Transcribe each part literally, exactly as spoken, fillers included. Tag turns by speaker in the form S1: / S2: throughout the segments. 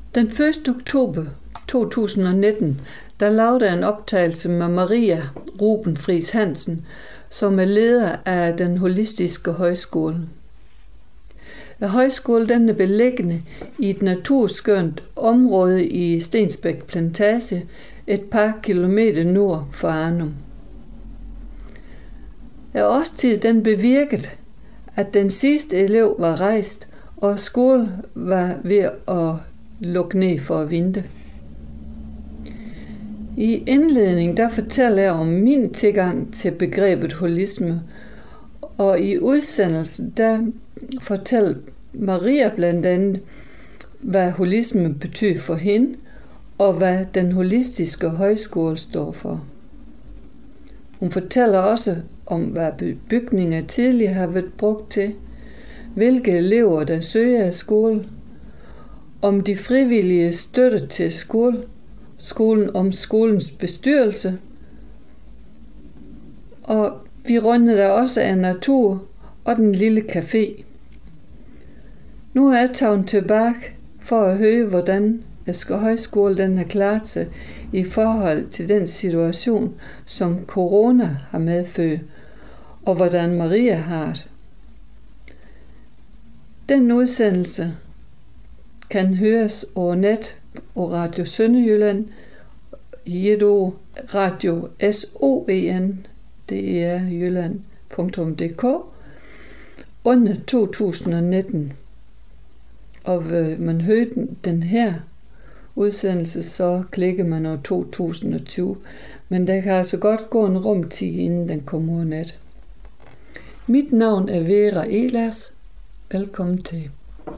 S1: Den første oktober to tusind og nitten, der lavede jeg en optagelse med Maria Ruben Friis Hansen, som er leder af den holistiske højskole. Højskolen den er beliggende i et naturskønt område i Stensbæk Plantage, et par kilometer nord for Arnum. Årstid den bevirkede, at den sidste elev var rejst, og skolen var ved at lukke ned for vinter. I indledningen der fortæller jeg om min tilgang til begrebet holisme, og i udsendelsen der fortæller Maria blandt andet, hvad holisme betyder for hende, og hvad den holistiske højskole står for. Hun fortæller også om, hvad bygninger tidligere har været brugt til, hvilke elever der søger af skole, om de frivillige støtte til skole, skolen, om skolens bestyrelse, og vi runder der også af natur og den lille café. Nu er jeg taget tilbage for at høre, hvordan Asker Højskole den har klaret sig i forhold til den situation, som corona har medført, og hvordan Maria har det. Den udsendelse kan høres over net og Radio Sønderjylland i et ord, Radio S O E N, det er jylland punktum d k, under to tusind og nitten. Og vil man hører den, den her udsendelse, så klikker man over to tusind og tyve. Men der kan altså godt gå en rumtid, inden den kommer ud net. Mit navn er Vera Ehlers. Velkommen til.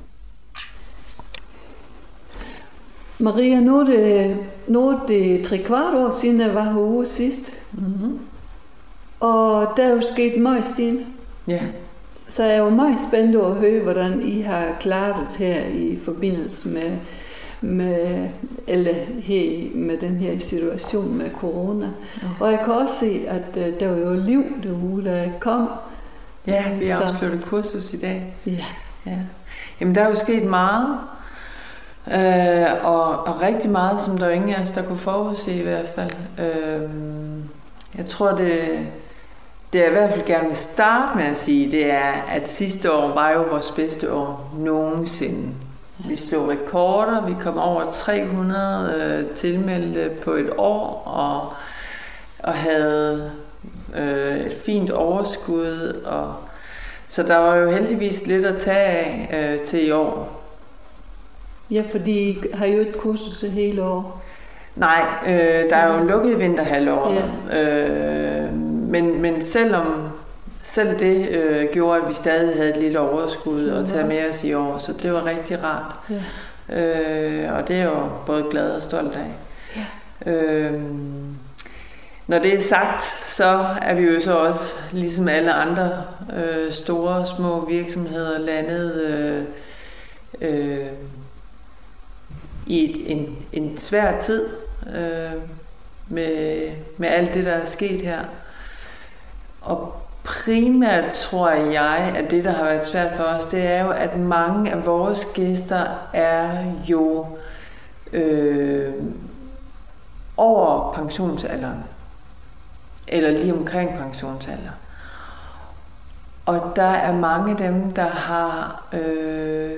S1: Maria, nu er det, nu er det tre kvart år siden, jeg var herude sidst.
S2: Mm-hmm.
S1: Og der er jo sket meget siden.
S2: Ja. Yeah.
S1: Så jeg er jo meget spændt over at høre, hvordan I har klaret det her i forbindelse med, med, eller her, med den her situation med corona. Ja. Og jeg kan også se, at uh, der var jo liv derude, der kom.
S2: Ja, vi har afsluttet kursus i dag.
S1: Ja.
S2: Ja. Jamen, der er jo sket meget. Øh, og, og rigtig meget, som der er ingen af os, der kunne forudse i hvert fald. Øh, jeg tror, det, det jeg i hvert fald gerne vil starte med at sige, det er, at sidste år var jo vores bedste år nogensinde. Vi slog rekorder, vi kom over tre hundrede øh, tilmeldte på et år, og, og havde øh, et fint overskud. Og, så der var jo heldigvis lidt at tage af øh, til i år.
S1: Ja, fordi I har jo et kursus til hele år.
S2: Nej, øh, der er jo lukket vinterhalvåret. Ja. Øh, men, men selvom selv det øh, gjorde, at vi stadig havde et lille overskud at tage med os i år, så det var rigtig rart. Ja. Øh, og det er jo både glad og stolt af. Ja. Øh, når det er sagt, så er vi jo så også, ligesom alle andre øh, store og små virksomheder, landet øh, øh, i et, en, en svær tid øh, med, med alt det, der er sket her. Og primært tror jeg, at det, der har været svært for os, det er jo, at mange af vores gæster er jo øh, over pensionsalderen. Eller lige omkring pensionsalderen. Og der er mange af dem, der har øh,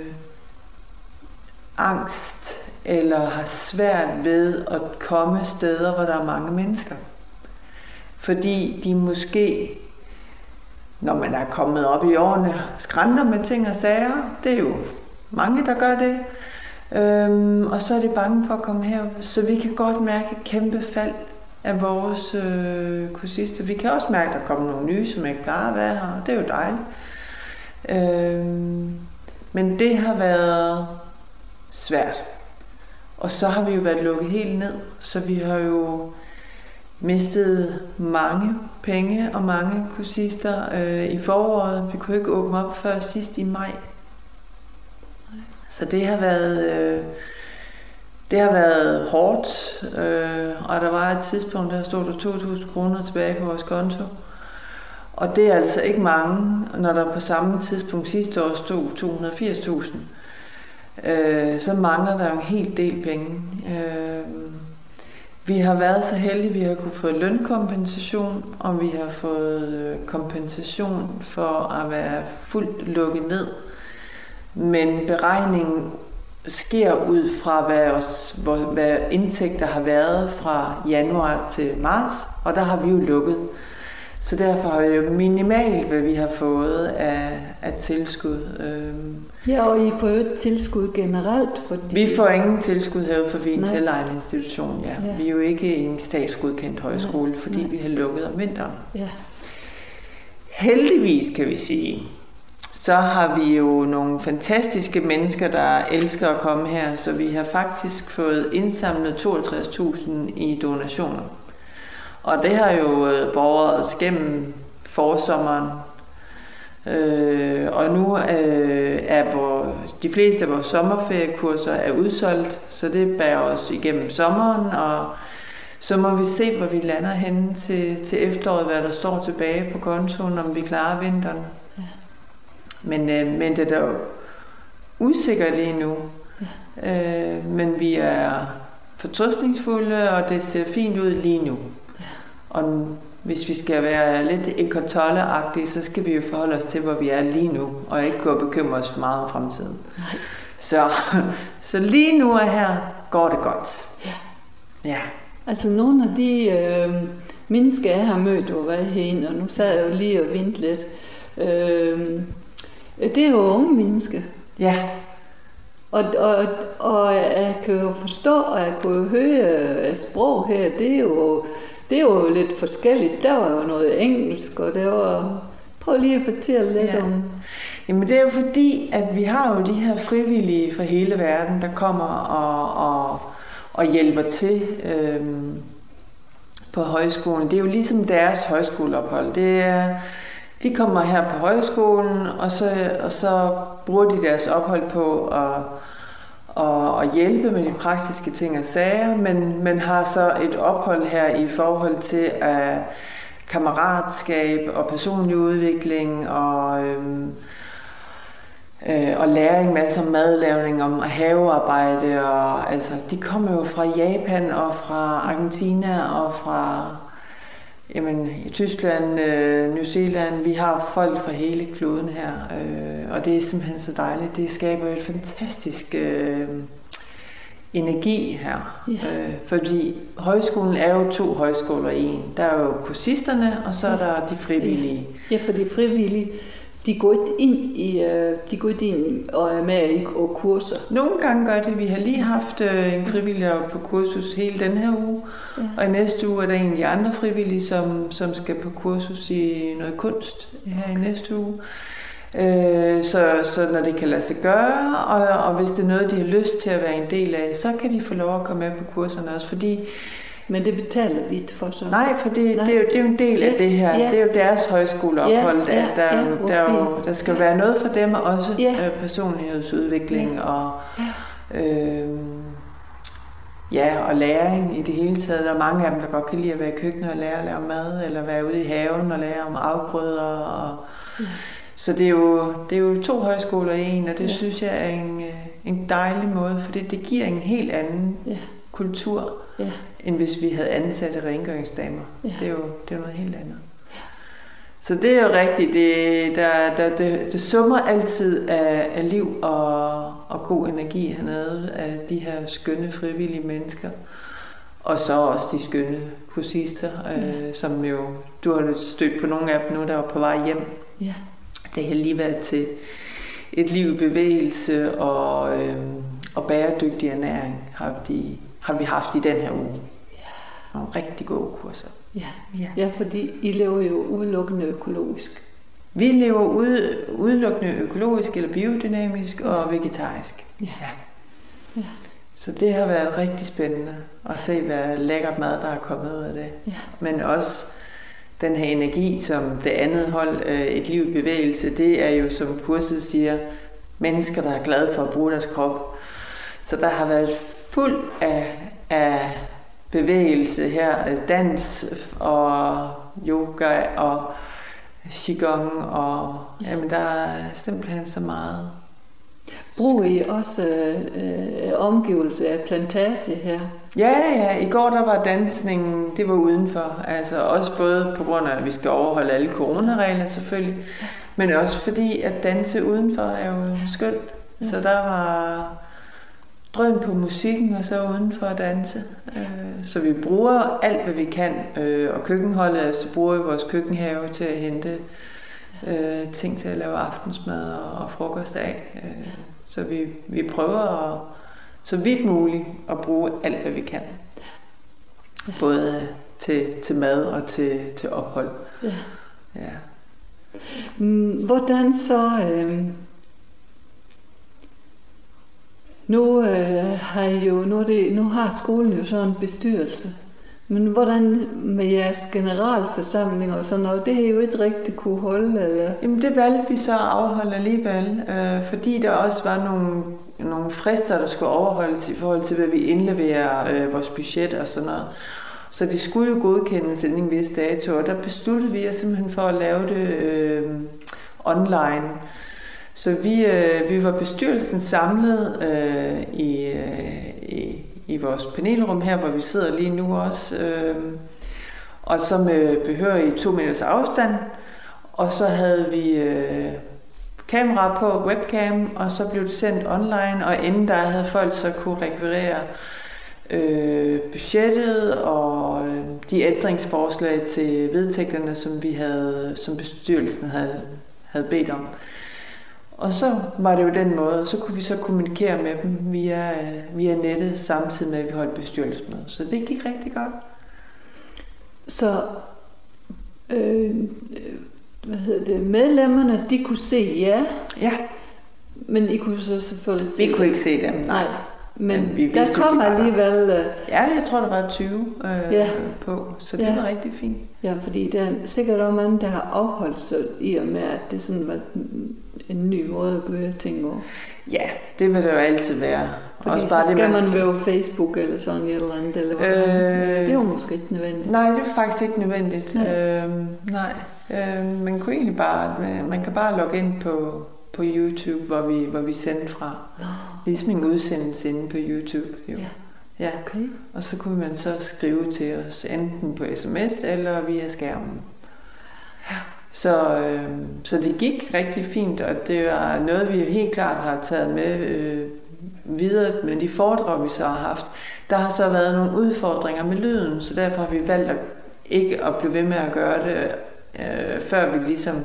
S2: angst eller har svært ved at komme steder, hvor der er mange mennesker. Fordi de måske, når man er kommet op i årene, skrænter med ting og sager. Det er jo mange, der gør det. Øhm, og så er de bange for at komme herop. Så vi kan godt mærke et kæmpe fald af vores øh, kursister. Vi kan også mærke, at der kommer nogle nye, som ikke plejer at være her. Det er jo dejligt. Øhm, men det har været svært. Og så har vi jo været lukket helt ned. Så vi har jo mistet mange penge og mange kursister øh, i foråret. Vi kunne ikke åbne op før sidst i maj. Så det har været, øh, det har været hårdt, øh, og der var et tidspunkt, der stod der to tusind kroner tilbage på vores konto. Og det er altså ikke mange, når der på samme tidspunkt sidste år stod to hundrede og firs tusind. øh, så mangler der jo en hel del penge. Øh, vi har været så heldige, at vi har kunne få lønkompensation, og vi har fået kompensation for at være fuldt lukket ned. Men beregningen sker ud fra, hvad, os, hvad indtægter har været fra januar til marts, og der har vi jo lukket. Så derfor har vi jo minimalt, hvad vi har fået af, af tilskud.
S1: Ja, og I får jo et tilskud generelt? Fordi...
S2: Vi får ingen tilskud herude, for vi er en selvejende institution. Ja. Ja. Vi er jo ikke en statsgodkendt højskole, Nej. fordi Nej. vi har lukket om vinteren. Ja. Heldigvis, kan vi sige, så har vi jo nogle fantastiske mennesker, der elsker at komme her, så vi har faktisk fået indsamlet toogtres tusind i donationer. Og det har jo båret os gennem forsommeren. Øh, og nu øh, er vores, de fleste af vores sommerferiekurser er udsolgt, så det bærer os igennem sommeren, og så må vi se, hvor vi lander henne til, til efteråret, hvad der står tilbage på kontoen, om vi klarer vinteren. Ja. Men, øh, men det er da jo usikkert lige nu. Ja. Øh, men vi er fortrøstningsfulde, og det ser fint ud lige nu. Ja. Og hvis vi skal være lidt Eckhart-Tolle-agtige, så skal vi jo forholde os til, hvor vi er lige nu, og ikke gå og bekymre os for meget om fremtiden. Nej. Så, så lige nu og her går det godt. Ja. Ja.
S1: Altså nogle af de øh, mennesker, jeg har mødt og været herinde, og nu sad jeg jo lige og ventede lidt, øh, det er jo unge mennesker.
S2: Ja.
S1: Og, og, og jeg kan jo forstå, og jeg kunne jo høre sprog her, det er jo, det er jo lidt forskelligt. Der var jo noget engelsk, og det var... Prøv lige at fortælle lidt ja. om...
S2: Jamen det er jo fordi, at vi har jo de her frivillige fra hele verden, der kommer og, og, og hjælper til øhm, på højskolen. Det er jo ligesom deres højskoleophold. Det er... De kommer her på højskolen, og så, og så bruger de deres ophold på at, at, at hjælpe med de praktiske ting og sager, men man har så et ophold her i forhold til at kammeratskab og personlig udvikling og, øhm, øh, og læring, masser af madlavning, om havearbejde. Og, altså, de kommer jo fra Japan og fra Argentina og fra... Jamen, i Tyskland, øh, New Zealand, vi har folk fra hele kloden her, øh, og det er simpelthen så dejligt. Det skaber et fantastisk øh, energi her, ja. øh, fordi højskolen er jo to højskoler i en. Der er jo kursisterne, og så er der de frivillige.
S1: Ja, for de frivillige, de går ikke ind i, de går ikke ind og er med i og kurser.
S2: Nogle gange gør det. Vi har lige haft øh, en frivillig på kursus hele den her uge, ja. og i næste uge er der en af de andre frivillige, som, som skal på kursus i noget kunst her okay. i næste uge. Øh, så, så når det kan lade sig gøre, og, og hvis det er noget, de har lyst til at være en del af, så kan de få lov at komme med på kurserne også, fordi
S1: men det betaler de for så?
S2: Nej, for det, det, er, jo, det er jo en del af ja, det her. Ja. Det er jo deres højskoleophold. Ja, ja, der, ja, der, der, der skal ja. være noget for dem også. Ja. Personlighedsudvikling ja. og ja. Øh, ja, og læring i det hele taget. Der er mange af dem, der godt kan lide at være i køkkenet og lære at lave mad, eller være ude i haven og lære om afgrøder. Og, ja. Så det er, jo, det er jo to højskoler i en, og det ja. synes jeg er en, en dejlig måde, for det, det giver en helt anden ja. kultur. Ja. end hvis vi havde ansatte rengøringsdamer. Ja. Det er jo det er noget helt andet. Ja. Så det er jo rigtigt. Det, der, der, det, det summer altid af, af liv og, og god energi hernede af de her skønne frivillige mennesker. Og så også de skønne kursister, ja. øh, som jo, du har stødt på nogle af dem nu, der var på vej hjem. Ja. Det har lige været til et liv i bevægelse og, øh, og bæredygtig ernæring har de har vi haft i den her uge. Ja. Nogle rigtig gode kurser.
S1: Ja. Ja. ja, fordi I lever jo udelukkende økologisk.
S2: Vi lever ude, udelukkende økologisk eller biodynamisk ja. og vegetarisk. Ja. Ja. Ja. Så det har været rigtig spændende at se, hvad lækkert mad, der er kommet ud af det. Ja. Men også den her energi, som det andet hold, et liv i bevægelse, det er jo, som kurset siger, mennesker, der er glade for at bruge deres krop. Så der har været fuld af, af bevægelse her, dans og yoga og qigong, og jamen, der er simpelthen så meget.
S1: Bruger I også øh, omgivelse af plantage her?
S2: Ja, ja. I går der var dansningen, det var udenfor. Altså også både på grund af, at vi skal overholde alle coronaregler selvfølgelig, men også fordi, at danse udenfor er jo skønt. Ja. Så der var drøn på musikken, og så udenfor at danse. Så vi bruger alt, hvad vi kan. Og køkkenholdet, så bruger vi vores køkkenhave til at hente ting til at lave aftensmad og frokost af. Så vi, vi prøver at, så vidt muligt at bruge alt, hvad vi kan. Både til, til mad og til, til ophold. Ja.
S1: Ja. Hvordan så... Øh... Nu, øh, har jo, nu, det, nu har skolen jo sådan en bestyrelse. Men hvordan med jeres generalforsamling og sådan noget, det har jo ikke rigtig kunne holde, eller?
S2: Jamen det valgte vi så at afholde alligevel, øh, fordi der også var nogle, nogle frister, der skulle overholdes i forhold til, hvad vi indleverer øh, vores budget og sådan noget. Så det skulle jo godkendes inden en vis dato, og der besluttede vi os simpelthen for at lave det øh, online. Så vi, øh, vi var bestyrelsen samlet øh, i, øh, i, i vores panelrum her, hvor vi sidder lige nu også. Øh, og så med behørig to meters afstand. Og så havde vi øh, kamera på, webcam, og så blev det sendt online. Og inden der havde folk så kunne rekvirere øh, budgettet og øh, de ændringsforslag til vedtægterne, som vi havde, som bestyrelsen havde, havde bedt om. Og så var det jo den måde, så kunne vi så kommunikere med dem via, via nettet, samtidig med, at vi holdt bestyrelsesmøde. Så det gik rigtig godt.
S1: Så øh, hvad hedder det, medlemmerne, de kunne se jer?
S2: Ja.
S1: Men I kunne så selvfølgelig se
S2: Vi kunne ikke se dem.
S1: Nej. Men, men vi
S2: der
S1: kom alligevel... Uh...
S2: Ja, jeg tror, der var tyve øh, ja. på, så det ja. var rigtig fint.
S1: Ja, fordi der er sikkert også mange, der har afholdt sig i og med, at det sådan var en ny måde at gøre ting over.
S2: Ja, det vil det jo altid være.
S1: Fordi også så bare skal det, man, man være på Facebook eller sådan et eller andet, eller øh... det er jo måske ikke nødvendigt.
S2: Nej, det er faktisk ikke nødvendigt. Nej, øh, nej. Øh, man kunne egentlig bare, man kan bare logge ind på... på YouTube, hvor vi, hvor vi sendte fra. Oh. Ligesom en udsendelse inde på YouTube. Jo. Ja. Ja. Okay. Og så kunne man så skrive til os, enten på sms eller via skærmen. Ja. Så, øh, så det gik rigtig fint, og det var noget, vi helt klart har taget med øh, videre med de foredrag, vi så har haft. Der har så været nogle udfordringer med lyden, så derfor har vi valgt at ikke at blive ved med at gøre det, øh, før vi ligesom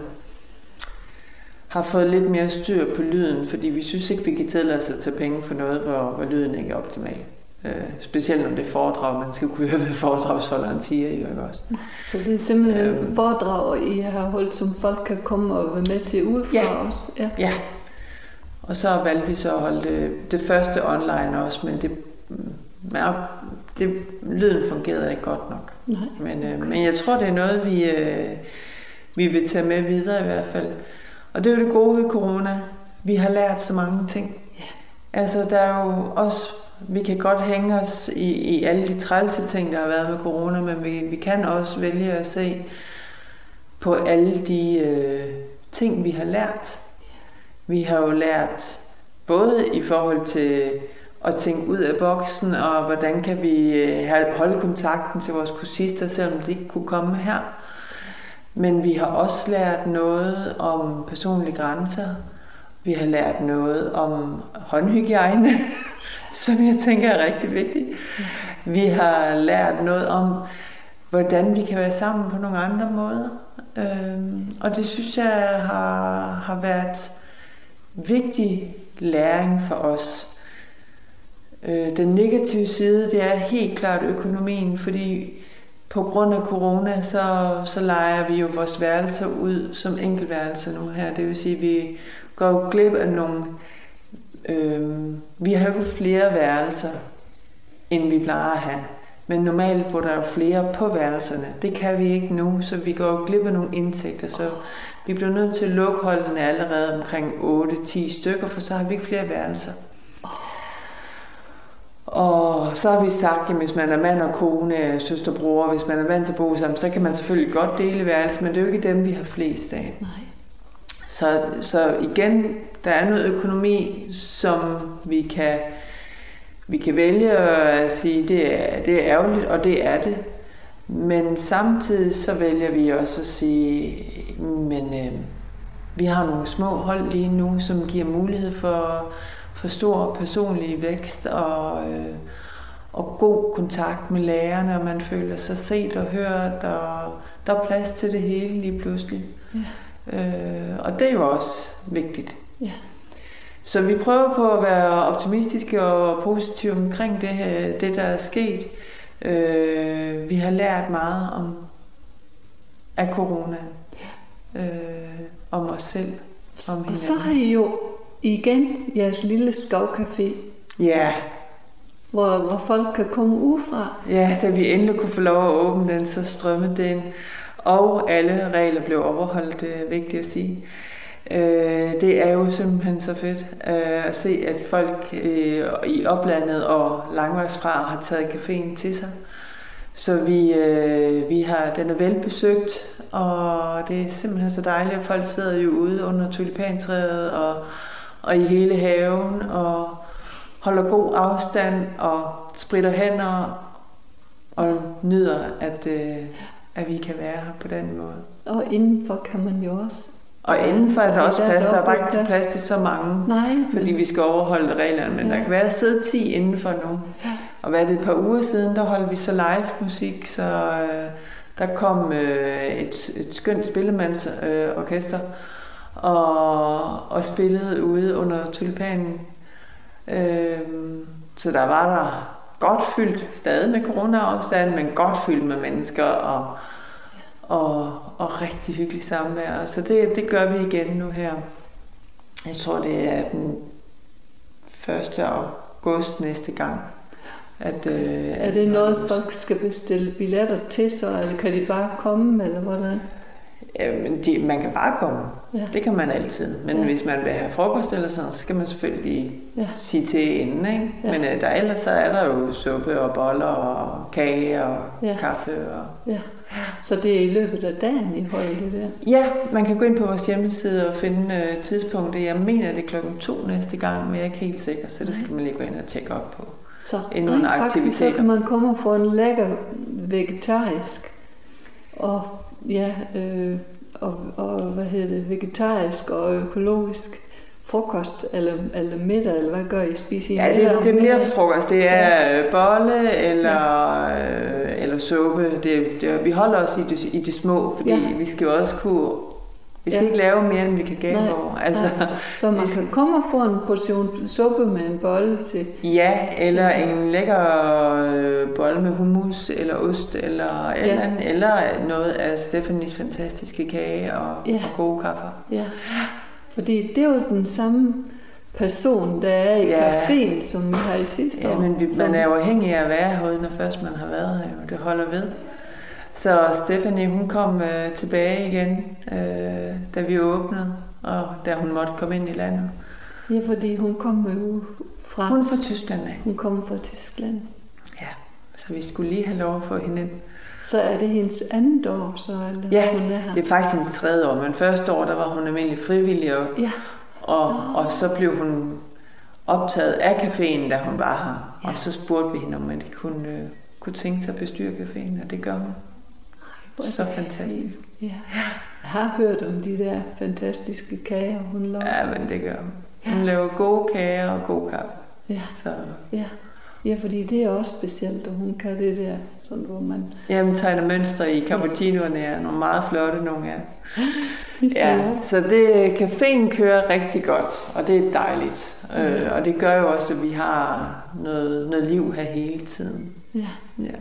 S2: har fået lidt mere styr på lyden, fordi vi synes ikke, vi kan tillade os at tage penge for noget, hvor, hvor lyden ikke er optimal. Øh, specielt når det er foredrag, man skal kunne høre, hvad foredragsholderen siger, jo også.
S1: Så det er simpelthen øhm, foredrag, I har holdt, som folk kan komme og være med til udefra
S2: ja,
S1: også? Ja,
S2: ja. Og så valgte vi så at holde det, det første online også, men det, men det, lyden fungerede ikke godt nok.
S1: Nej,
S2: men, øh, okay. men jeg tror, det er noget, vi, øh, vi vil tage med videre i hvert fald. Og det er jo det gode ved corona. Vi har lært så mange ting. Yeah. Altså, der er jo også... Vi kan godt hænge os i, i alle de trælse ting, der har været med corona, men vi, vi kan også vælge at se på alle de øh, ting, vi har lært. Vi har jo lært både i forhold til at tænke ud af boksen, og hvordan kan vi holde kontakten til vores kursister, selvom de ikke kunne komme her. Men vi har også lært noget om personlige grænser. Vi har lært noget om håndhygiejne, som jeg tænker er rigtig vigtigt. Vi har lært noget om, hvordan vi kan være sammen på nogle andre måder. Og det synes jeg har, har været vigtig læring for os. Den negative side, det er helt klart økonomien, fordi på grund af corona, så, så lejer vi jo vores værelser ud som enkeltværelser nu her. Det vil sige, at vi går glip af nogle... Øh, vi har jo flere værelser, end vi plejer at have. Men normalt hvor der er flere på værelserne. Det kan vi ikke nu, så vi går glip af nogle indtægter. Så vi bliver nødt til at lukke holdene allerede omkring otte til ti stykker, for så har vi ikke flere værelser. Og så har vi sagt, at hvis man er mand og kone, søster og bror, hvis man er vant til at bo sammen, så kan man selvfølgelig godt dele værelse, men det er jo ikke dem, vi har flest af.
S1: Nej.
S2: Så, så igen, der er noget økonomi, som vi kan, vi kan vælge at sige, det er, det er ærgerligt, og det er det. Men samtidig så vælger vi også at sige, men øh, vi har nogle små hold lige nu, som giver mulighed for, for stor personlig vækst og, øh, og god kontakt med lærerne, og man føler sig set og hørt, og der er plads til det hele lige pludselig. Ja. Øh, og det er jo også vigtigt. Ja. Så vi prøver på at være optimistiske og positive omkring det, det der er sket. Øh, vi har lært meget om af corona, øh, om os selv, om hinanden.
S1: Og så har I jo igen jeres lille skovcafé.
S2: Ja.
S1: Hvor, hvor folk kan komme udefra.
S2: Ja, da vi endelig kunne få lov at åbne den, så strømmede det ind. Og alle regler blev overholdt, det er vigtigt at sige. Øh, det er jo simpelthen så fedt øh, at se, at folk øh, i oplandet og langvejsfra har taget caféen til sig. Så vi, øh, vi har, den er velbesøgt, og det er simpelthen så dejligt, at folk sidder jo ude under tulipantræet og, og i hele haven og holder god afstand og spritter hænder og nyder, at, øh, at vi kan være her på den måde.
S1: Og indenfor kan man jo også.
S2: Og indenfor er der også plads. Der er bare ikke plads til så mange,
S1: Nej,
S2: fordi vi skal overholde reglerne. Men ja. Der kan være at sidde ti indenfor nu. Ja. Og hvad er det et par uger siden, der holdt vi så live musik, så øh, der kom øh, et, et skønt spillemandsorkester øh, og, og spillede ude under tulipanen. Øh, så der var der godt fyldt, stadig med corona-afstand, men godt fyldt med mennesker og Og, og rigtig hyggelig samvær. Så det, det gør vi igen nu her. Jeg tror, det er den første august næste gang. At, øh,
S1: er det noget, folk skal bestille billetter til så, eller kan de bare komme, eller hvordan?
S2: Jamen, de, man kan bare komme.
S1: Ja.
S2: Det kan man altid. Men ja. Hvis man vil have frokost eller sådan, så skal man selvfølgelig
S1: ja. sige
S2: til inden. Ikke? Ja. Men øh, der, ellers så er der jo suppe og boller og kage og ja. kaffe. Og...
S1: Ja. Så det er i løbet af dagen, I holder det der?
S2: Ja, man kan gå ind på vores hjemmeside og finde øh, tidspunktet. Jeg mener, det er klokken to næste gang, men jeg er ikke helt sikker, så det skal man lige gå ind og tjekke op på.
S1: Så rent faktisk, så kan man komme og få en lækker vegetarisk og ja, øh, og, og hvad hedder det, vegetarisk og økologisk frokost, eller, eller middag, eller hvad gør I? Spiser I
S2: ja,
S1: middag?
S2: det, det er mere frokost. Det er ja. bolle eller, ja. øh, eller suppe. Det, det, vi holder os i det, i det små, fordi ja. vi skal jo også kunne... Vi skal ja. ikke lave mere, end vi kan gabe over. Altså,
S1: så man kan komme og få en portion suppe med en bolle til...
S2: Ja, eller ja. en lækker bolle med hummus, eller ost, eller, ja. eller, eller noget af Stephanies fantastiske kage og, ja. og gode kaffe.
S1: Ja. Fordi det er jo den samme person, der er i ja. caféen, som vi har i sidste
S2: ja,
S1: år.
S2: Men vi, man er jo afhængig af at være herude, når først man har været her. Det holder ved. Så Stephanie, hun kom øh, tilbage igen, øh, da vi åbnede, og da hun måtte komme ind i landet.
S1: Ja, fordi hun kom jo fra...
S2: Hun er fra Tyskland, ja.
S1: Hun kom fra Tyskland.
S2: Ja, så vi skulle lige have lov at få hende ind.
S1: Så er det hendes andet år, så eller
S2: ja,
S1: hun er her?
S2: det er faktisk hendes tredje år, men første år, der var hun almindelig frivillig, og, ja. og, og så blev hun optaget af caféen, da hun var her. Ja. Og så spurgte vi hende, om man kunne, øh, kunne tænke sig at bestyre caféen, og det gør hun. Ej, så fantastisk.
S1: Ja. Jeg har hørt om de der fantastiske kager, hun laver.
S2: Ja, men det gør hun. Hun ja. laver gode kager og god kaffe.
S1: Ja.
S2: Så.
S1: Ja. Ja, fordi det er også specielt, og hun kan det der, sådan hvor man...
S2: Jamen, tegner mønstre i cappuccinoerne er nogle meget flotte nogle af. Ja, så det, caféen kører rigtig godt, og det er dejligt. Ja. Øh, og det gør jo også, at vi har noget, noget liv her hele tiden.
S1: Ja.
S2: Ja.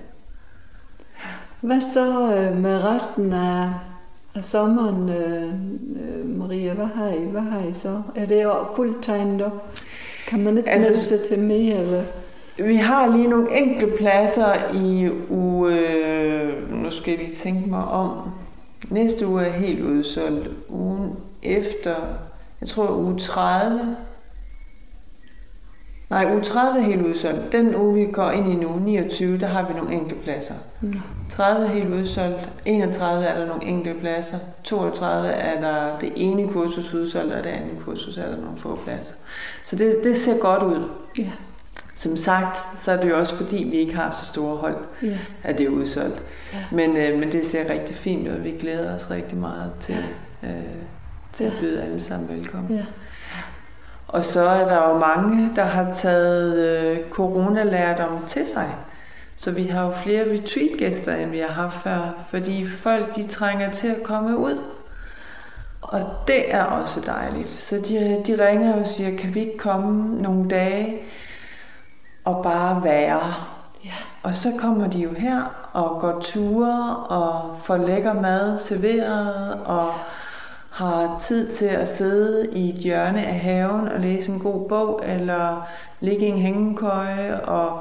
S1: Hvad så med resten af, af sommeren, øh, Maria? Hvad har I? Hvad har I så? Er det jo fuldt tegnet op? Kan man ikke altså, melde sig til mere, eller...
S2: Vi har lige nogle enkelte pladser i uge... Øh, nu skal jeg lige tænke mig om. Næste uge er helt udsolgt. Ugen efter, jeg tror uge tredive, Nej, uge tredive er helt udsolgt. Den uge, vi går ind i nu, niogtyve, der har vi nogle enkelte pladser. Mm. tredive er helt udsolgt. enogtredive er der nogle enkelte pladser. toogtredive er der det ene kursus udsolgt, og det andet kursus er der nogle få pladser. Så det, det ser godt ud. Yeah. Som sagt, så er det jo også fordi, vi ikke har så store hold, yeah. at det er udsolgt. Yeah. Men, øh, men det ser rigtig fint ud. Vi glæder os rigtig meget til, øh, til yeah. at byde alle sammen velkommen. Yeah. Og så er der jo mange, der har taget øh, coronalærdom til sig. Så vi har jo flere retreat-gæster, end vi har haft før, fordi folk de trænger til at komme ud. Og det er også dejligt. Så de, de ringer og siger, kan vi ikke komme nogle dage og bare være? Ja. Og så kommer de jo her og går ture og får lækker mad serveret og har tid til at sidde i et hjørne af haven og læse en god bog, eller ligge i en hængekøje og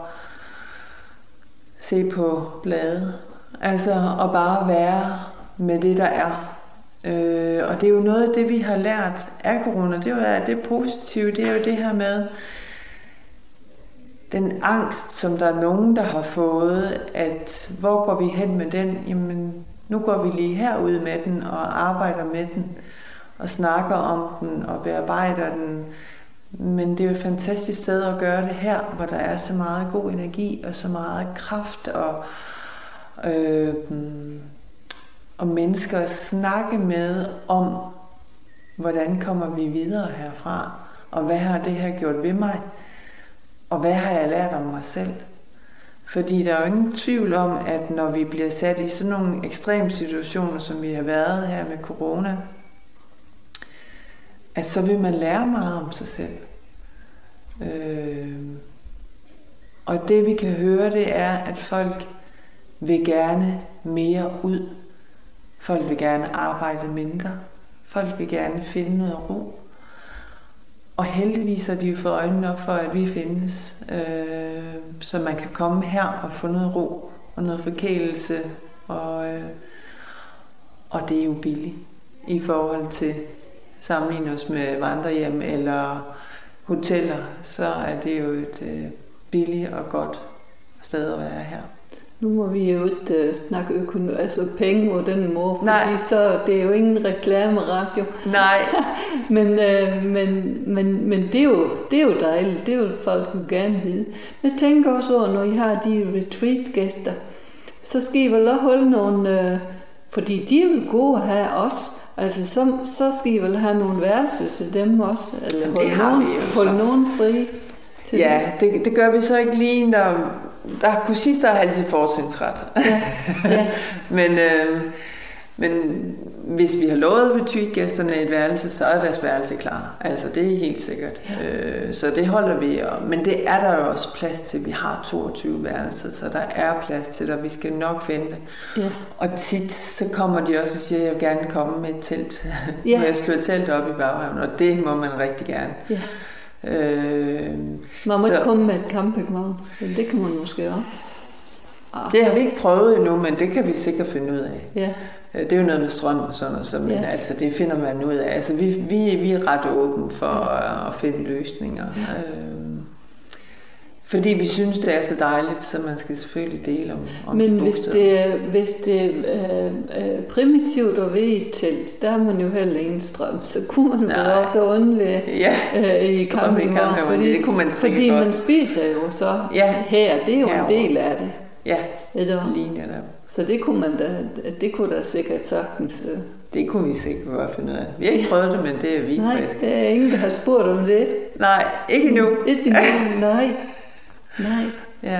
S2: se på blade. Altså at bare være med det, der er. Øh, og det er jo noget af det, vi har lært af corona. Det er jo at det positive, det er jo det her med den angst, som der er nogen, der har fået, at hvor går vi hen med den? Jamen, nu går vi lige herude med den og arbejder med den og snakker om den og bearbejder den. Men det er jo et fantastisk sted at gøre det her, hvor der er så meget god energi og så meget kraft og, øh, og mennesker at snakke med om, hvordan kommer vi videre herfra, og hvad har det her gjort ved mig, og hvad har jeg lært om mig selv. Fordi der er jo ingen tvivl om, at når vi bliver sat i sådan nogle ekstreme situationer, som vi har været her med corona, at så vil man lære meget om sig selv. Øh, og det vi kan høre, det er, at folk vil gerne mere ud. Folk vil gerne arbejde mindre. Folk vil gerne finde noget ro. Og heldigvis har de jo fået øjnene op for, at vi findes. Øh, så man kan komme her og få noget ro og noget forkælelse. Og, øh, og det er jo billigt i forhold til sammenligne os med vandrehjem eller hoteller, så er det jo et øh, billigt og godt sted at være her.
S1: Nu må vi jo ikke uh, snakke økonomi, altså penge på den måde, fordi Nej. Så det er jo ingen reklameradio.
S2: Nej.
S1: men, uh, men, men, men det, er jo, det er jo dejligt, det vil folk jo gerne vide. Men jeg tænker også over, når I har de retreat-gæster, så skal I vel også holde nogle, uh, fordi de er jo gode at have også. Altså, så, så skal I vel have nogle værelser til dem også, eller holde nogen, holde nogen fri til
S2: Ja, det, det gør vi så ikke lige, når der kursister har altid fortrinsret. Ja. Ja. men, øh, men hvis vi har lovet retreat-gæsterne et værelse, så er deres værelse klar. Altså, det er helt sikkert. Ja. Øh, så det holder vi. Men det er der jo også plads til. Vi har toogtyve værelser, så der er plads til det, vi skal nok finde det. Ja. Og tit, så kommer de også og siger, at jeg vil gerne komme med et telt. Ja. Jeg slår et telt op i baghaven, og det må man rigtig gerne. Ja.
S1: Øh, man må så, ikke komme med et campingvogn, men det kan man måske også.
S2: Ah. Det har vi ikke prøvet endnu, men det kan vi sikkert finde ud af. Ja. Det er jo noget med strøm og sådan noget, så, men ja. altså, det finder man ud af. Altså, vi, vi, vi er ret åbne for ja. at finde løsninger. Ja. Øh, fordi vi synes, det er så dejligt, så man skal selvfølgelig dele om, om
S1: Men hvis det, hvis det er øh, primitivt at være i et telt, der har man jo heller ingen strøm, så kunne man jo også undvære
S2: ja.
S1: øh, i campingvogn, fordi,
S2: det kunne man
S1: fordi man spiser jo så ja. her, det er jo Herovre. en del af det.
S2: Ja, lige netop.
S1: Så det kunne man da, det kunne da sikkert sagtens. Øh.
S2: Det kunne vi sikkert godt finde ud af. Vi har ikke prøvet det, men det er vi
S1: Nej, friske. Det er ingen, der har spurgt om det.
S2: Nej, ikke endnu.
S1: Ikke endnu, nej. Nej.
S2: Ja.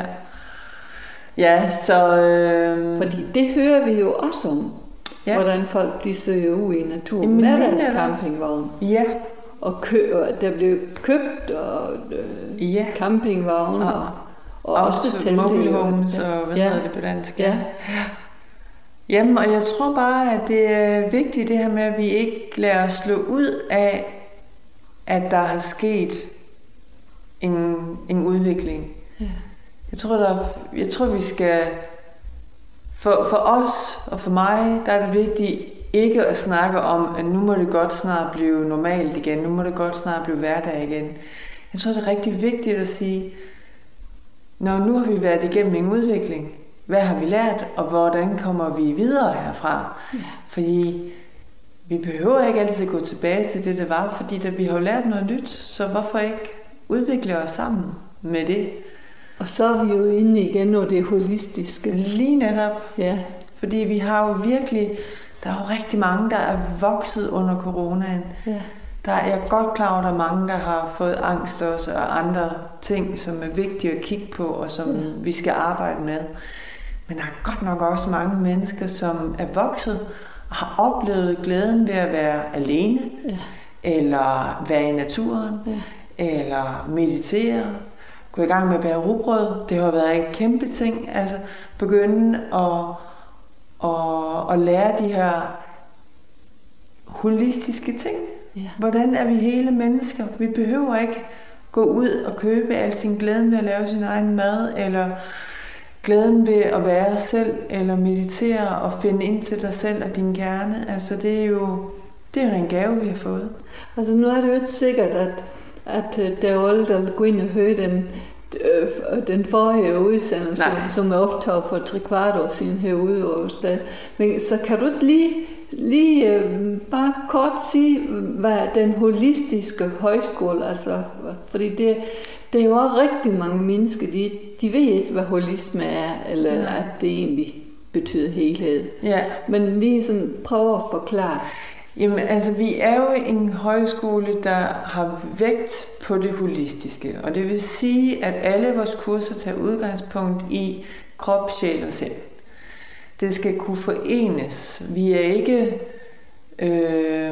S2: Ja, så... Øh...
S1: Fordi det hører vi jo også om, ja. hvordan folk de søger ud i naturen med deres campingvogn.
S2: Ja.
S1: Og kø, der blev købt og øh, ja. campingvogn og, og, og også
S2: telte. Mobile homes og hvad ja. hedder det på dansk.
S1: Ja.
S2: Jamen, og jeg tror bare, at det er vigtigt det her med, at vi ikke lader os slå ud af, at der har sket en, en udvikling. Ja. Jeg tror, der, jeg tror, vi skal... For, for os og for mig, der er det vigtigt ikke at snakke om, at nu må det godt snart blive normalt igen. Nu må det godt snart blive hverdag igen. Jeg tror, det er rigtig vigtigt at sige, når nu har vi været igennem en udvikling, hvad har vi lært, og hvordan kommer vi videre herfra? Ja. Fordi vi behøver ikke altid gå tilbage til det, det var, fordi da vi har lært noget nyt, så hvorfor ikke udvikle os sammen med det?
S1: Og så er vi jo inde igen over det holistiske.
S2: Lige netop.
S1: Ja.
S2: Fordi vi har jo virkelig, der er jo rigtig mange, der er vokset under coronaen. Ja. Der er jeg godt klar over, at der er mange, der har fået angst også, og andre ting, som er vigtige at kigge på, og som ja. vi skal arbejde med. Men der er godt nok også mange mennesker, som er vokset, og har oplevet glæden ved at være alene, ja. eller være i naturen, ja. eller meditere, gå i gang med at bære rugbrød. Det har været en kæmpe ting. Altså begynde at, at, at lære de her holistiske ting. Ja. Hvordan er vi hele mennesker? Vi behøver ikke gå ud og købe al sin glæden ved at lave sin egen mad, eller glæden ved at være selv, eller meditere og finde ind til dig selv og din kerne. Altså det er jo, det er jo en gave, vi har fået.
S1: Altså nu er det jo ikke sikkert, at, at der er alle, der går ind og hører den, øh, den forrige udsendelse, Nej. som er optaget for tre kvart år siden herude. Men så kan du ikke lige, lige øh, bare kort sige, hvad den holistiske højskole, altså, fordi det, det er jo også rigtig mange mennesker, de, de ved ikke, hvad holisme er, eller ja. at det egentlig betyder helhed. Ja. Men lige sådan prøve at forklare.
S2: Jamen altså, vi er jo en højskole, der har vægt på det holistiske. Og det vil sige, at alle vores kurser tager udgangspunkt i krop, sjæl og sind. Det skal kunne forenes. Vi er ikke, øh,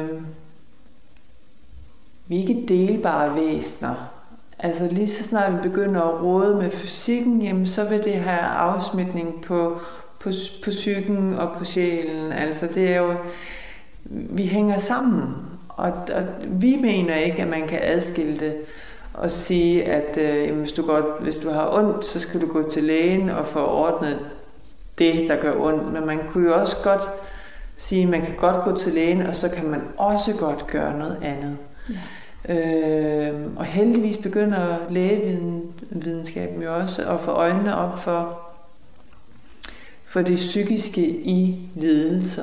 S2: vi er ikke delbare væsener. Altså lige så snart vi begynder at råde med fysikken, jamen, så vil det have afsmitning på, på, på psyken og på sjælen. Altså det er jo, vi hænger sammen, og, og vi mener ikke, at man kan adskille det og sige, at øh, jamen, hvis, du går, hvis du har ondt, så skal du gå til lægen og få ordnet det, der gør ondt. Men man kunne jo også godt sige, at man kan godt gå til lægen, og så kan man også godt gøre noget andet. Ja. Øh, og heldigvis begynder lægevidenskaben jo også at få øjnene op for, for det psykiske i lidelser.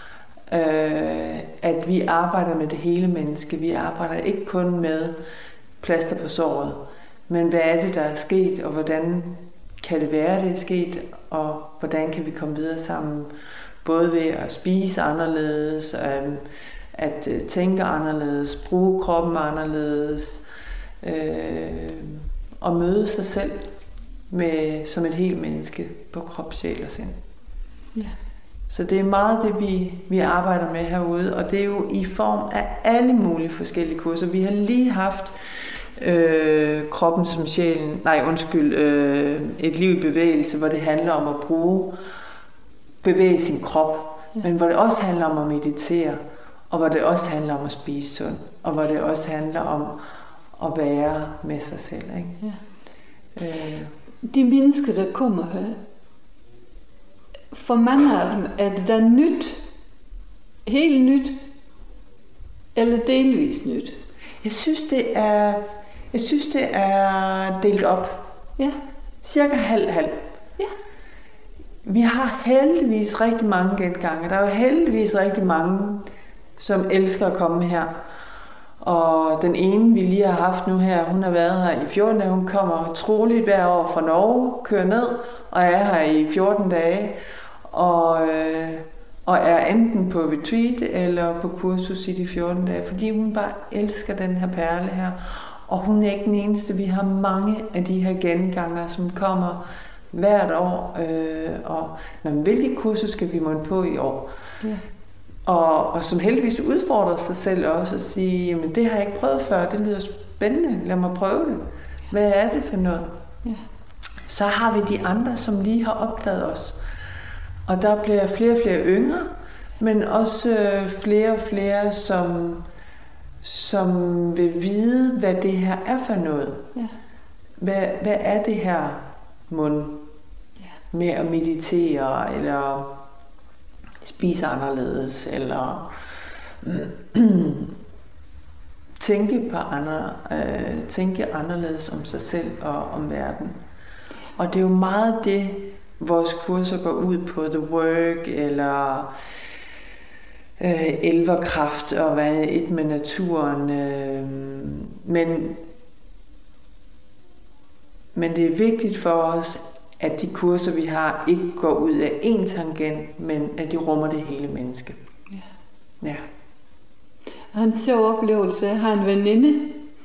S2: Øh, at vi arbejder med det hele menneske. Vi arbejder ikke kun med plaster på såret, men hvad er det, der er sket, og hvordan kan det være, det er sket, og hvordan kan vi komme videre sammen, både ved at spise anderledes, øh, at øh, tænke anderledes, bruge kroppen anderledes, øh, og møde sig selv med, som et helt menneske på krop, sjæl og sind. Ja. Så det er meget det, vi, vi arbejder med herude, og det er jo i form af alle mulige forskellige kurser. Vi har lige haft øh, kroppen som sjælen, nej undskyld, øh, et liv i bevægelse, hvor det handler om at bruge, bevæge sin krop, ja. Men hvor det også handler om at meditere, og hvor det også handler om at spise sundt, og hvor det også handler om at være med sig selv. Ikke? Ja.
S1: Øh. De mennesker, der kommer her, for mange af dem er det da nyt, helt nyt, eller delvis nyt?
S2: Jeg synes, det er, jeg synes, det er delt op. Ja. Cirka halv-halv. Ja. Vi har heldigvis rigtig mange gengange. Der er jo heldigvis rigtig mange, som elsker at komme her. Og den ene, vi lige har haft nu her, hun har været her i fjorten dage. Hun kommer troligt hver år fra Norge, kører ned og er her i fjorten dage. Og, øh, og er enten på retreat eller på kursus i de fjorten dage, fordi hun bare elsker den her perle her. Og hun er ikke den eneste. Vi har mange af de her genganger, som kommer hvert år. Øh, og når hvilket kursus skal vi måtte på i år? Ja. Og, og som heldigvis udfordrer sig selv også at sige, jamen det har jeg ikke prøvet før, det lyder spændende, lad mig prøve det. Hvad er det for noget? Ja. Så har vi de andre, som lige har opdaget os. Og der bliver flere og flere yngre, men også flere og flere, som, som vil vide, hvad det her er for noget. Ja. Hvad, hvad er det her mund ja. Med at meditere, eller spise anderledes, eller tænke, på andre, øh, tænke anderledes om sig selv og om verden. Og det er jo meget det, vores kurser går ud på, The Work eller øh, elverkraft og være et med naturen. Øh, men, men det er vigtigt for os, at de kurser, vi har, ikke går ud af én tangent, men at de rummer det hele menneske. Ja. Ja.
S1: Han ser oplevelse. Jeg har en veninde,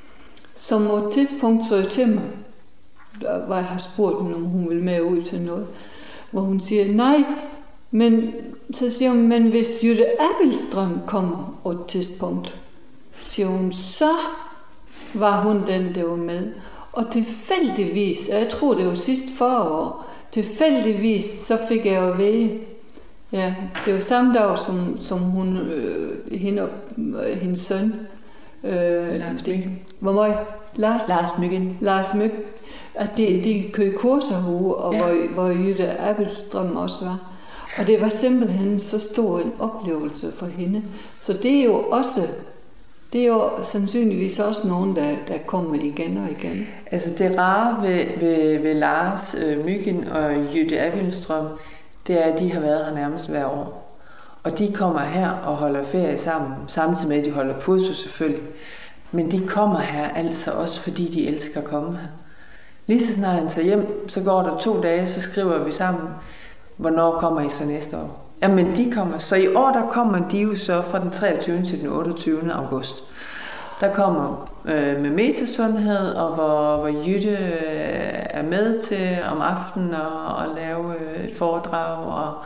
S1: som på et tidspunkt så til mig, der var jeg har spurgt hende, om hun ville med ud til noget, hvor hun siger, nej, men så siger hun, men hvis Jytte Abildstrøm kommer på et tidspunkt, siger hun, så var hun den, der var med. Og tilfældigvis, og jeg tror det var sidst forår, tilfældigvis så fik jeg jo at vide, ja, det var samme dag som, som hun, øh, hende og øh, hendes søn. Øh,
S2: Lars Myggen.
S1: Hvor meget? Lars?
S2: Lars Myggen.
S1: Lars Myggen. At de, de købte kurser herude, og ja. hvor, hvor Jytte Abildstrøm også var. Og det var simpelthen så stor en oplevelse for hende. Så det er jo også, det er jo sandsynligvis også nogen, der, der kommer igen og igen.
S2: Altså det rare ved, ved, ved Lars øh, Myggen og Jytte Abildstrøm, det er, at de har været her nærmest hver år. Og de kommer her og holder ferie sammen, samtidig med, at de holder kursus selvfølgelig. Men de kommer her altså også, fordi de elsker at komme her. Lige så snart han tager hjem, så går der to dage, så skriver vi sammen, hvornår kommer I så næste år? Jamen de kommer, så i år der kommer de jo så fra den treogtyvende til den otteogtyvende august. Der kommer øh, med metasundhed, og hvor, hvor Jytte øh, er med til om aftenen og, og lave øh, et foredrag. Og,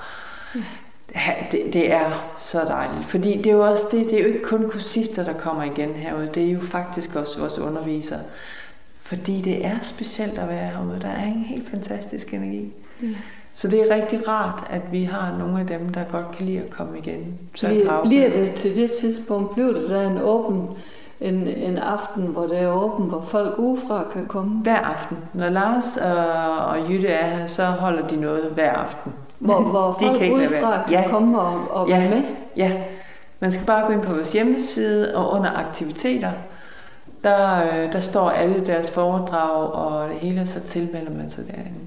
S2: ja, det, det er så dejligt, fordi det er jo også det, det er jo ikke kun kursister, der kommer igen herude, det er jo faktisk også vores undervisere. Fordi det er specielt at være herude, der er en helt fantastisk energi. Ja. Så det er rigtig rart, at vi har nogle af dem, der godt kan lide at komme igen. Så
S1: bliver det til det tidspunkt, bliver det der en åben En, en aften, hvor det er åben, hvor folk udefra kan komme?
S2: Hver aften. Når Lars og, og Jytte er her, så holder de noget hver aften.
S1: Hvor, hvor folk kan udefra kan ja. komme og, og
S2: ja.
S1: være med?
S2: Ja. Man skal bare gå ind på vores hjemmeside, og under aktiviteter, der, der står alle deres foredrag og det hele, så tilmelder man sig derinde.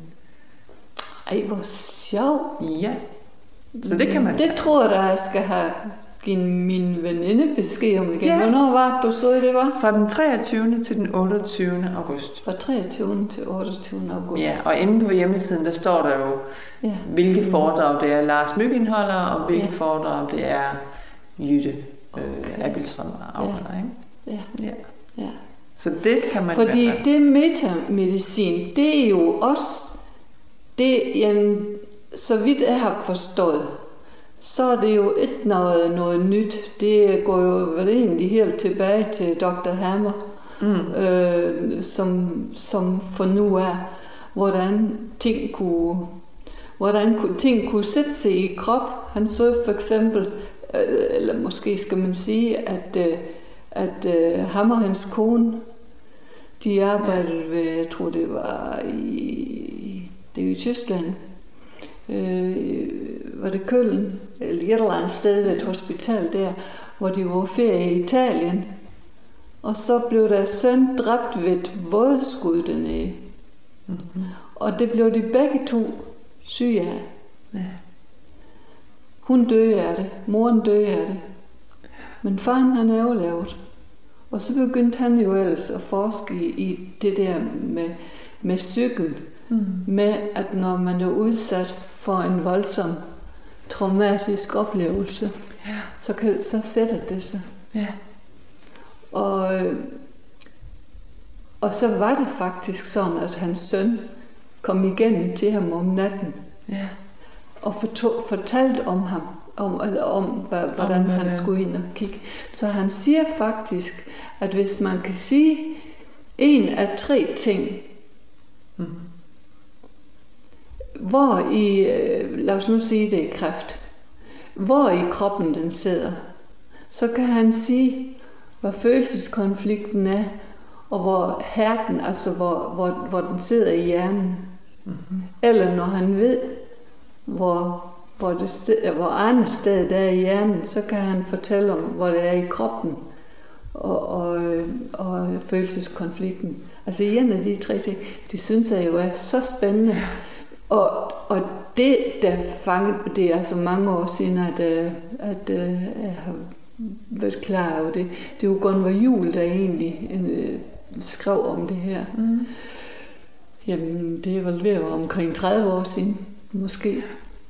S1: Ej, hvor sjovt.
S2: Ja. Så det kan man.
S1: Det tror jeg, jeg skal have give min veninde besked om igen. Ja. Hvornår var det, du så det var?
S2: Fra den treogtyvende til den otteogtyvende august.
S1: Fra treogtyvende til otteogtyvende august.
S2: Ja, og inde på hjemmesiden, der står der jo, ja. hvilke foredrag det er Lars Myggen holder, og hvilke ja. foredrag det er Jytte okay. øh, Abildstrøm afholder.
S1: Ja. Ja. Ja. Ja.
S2: Så det kan man
S1: Fordi gøre. Det metamedicin, det er jo også, det, jamen, så vidt jeg har forstået, så er det jo ikke noget, noget nyt. Det går jo vel egentlig helt tilbage til doktor Hammer, mm. øh, som, som for nu er, hvordan ting kunne, hvordan kunne, ting kunne sætte sig i krop. Han så for eksempel, øh, eller måske skal man sige, at, øh, at øh, Hammer og hans kone, de arbejdede ved, jeg tror det var i, det er i Tyskland, øh, var det Køln, eller et eller andet sted ved et hospital der, hvor de var ferie i Italien. Og så blev deres søn dræbt ved et vådeskud dernede. Mm-hmm. Og det blev de begge to syge af. Ja. Hun døde af det, moren døde af det. Men faren han overlevet. Og så begyndte han jo ellers at forske i det der med, med cykel. Mm. Med at når man er udsat for en voldsom traumatisk oplevelse, ja. så, kan, så sætter det sig. Ja. Og, og så var det faktisk sådan, at hans søn kom igennem til ham om natten, ja. og fortog, fortalte om ham, om, eller om hvad, hvordan om, han ja. skulle ind og kigge. Så han siger faktisk, at hvis man kan sige en af tre ting, mm. hvor i, lad os nu sige det er kræft, hvor i kroppen den sidder, så kan han sige, hvad følelseskonflikten er, og hvor hjerten, altså hvor, hvor, hvor den sidder i hjernen. Mm-hmm. Eller når han ved, hvor, hvor, det sted, hvor andet sted der er i hjernen, så kan han fortælle om, hvor det er i kroppen, og, og, og følelseskonflikten. Altså en af de tre ting, det synes jeg jo er så spændende. Og, og det, der fanget, det er altså mange år siden, at, at, at jeg har været klar over det. Det er jo Gunvor Juel, der egentlig uh, skrev om det her. Mm. Jamen, det er vel ved at være omkring tredive år siden, måske.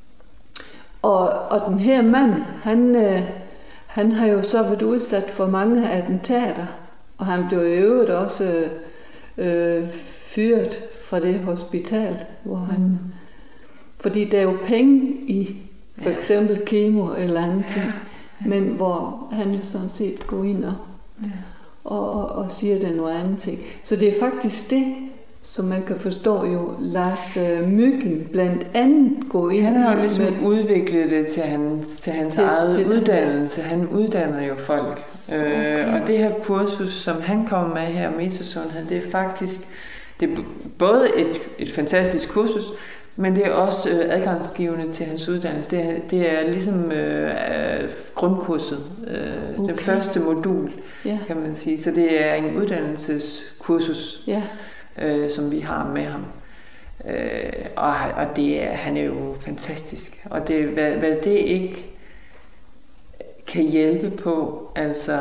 S1: Og, og den her mand, han, uh, han har jo så været udsat for mange attentater, og han blev i øvrigt også uh, fyret fra det hospital, hvor han... Mm. Fordi der er jo penge i for eksempel kemo eller andet ting, men hvor han jo sådan set går ind og, og, og, og siger det noget andet ting. Så det er faktisk det, som man kan forstå jo, Lars uh, Myggen blandt andet går ind.
S2: Han har jo ligesom med, udviklet det til hans, til hans til, eget til uddannelse. Han uddanner jo folk. Okay. Øh, og det her kursus, som han kommer med her, Metasundhed, det er faktisk det er både et, et fantastisk kursus, men det er også øh, adgangsgivende til hans uddannelse. Det er, det er ligesom øh, grundkurset, øh, okay. Det første modul, ja. Kan man sige. Så det er en uddannelseskursus, ja. øh, som vi har med ham. Øh, og og det er, han er jo fantastisk. Og det, hvad, hvad det ikke kan hjælpe på, altså